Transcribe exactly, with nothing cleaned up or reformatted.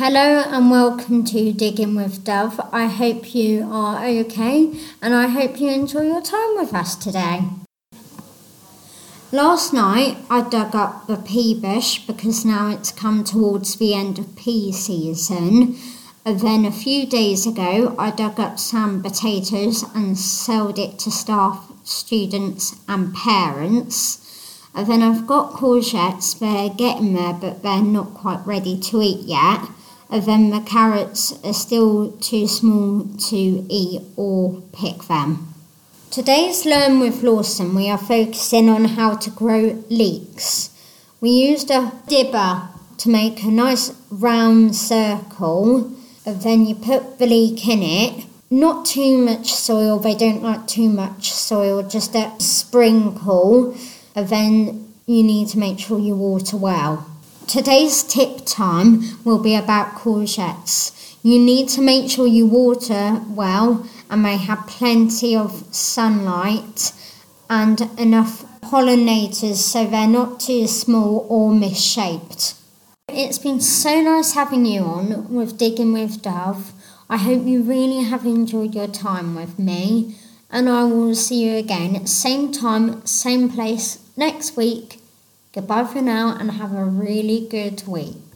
Hello and welcome to Digging with Dove. I hope you are okay and I hope you enjoy your time with us today. Last night I dug up the pea bush because now it's come towards the end of pea season. And then a few days ago I dug up some potatoes and sold it to staff, students and parents. And then I've got courgettes, they're getting there but they're not quite ready to eat yet. And then the carrots are still too small to eat or pick them. Today's Learn with Lawson we are focusing on how to grow leeks. We used a dibber to make a nice round circle, and then you put the leek in it. Not too much soil, they don't like too much soil, just a sprinkle, and then you need to make sure you water well. Today's tip time will be about courgettes. You need to make sure you water well and they have plenty of sunlight and enough pollinators so they're not too small or misshaped. It's been so nice having you on with Digging with Dove. I hope you really have enjoyed your time with me, and I will see you again at the same time, same place next week. Goodbye for now and have a really good week.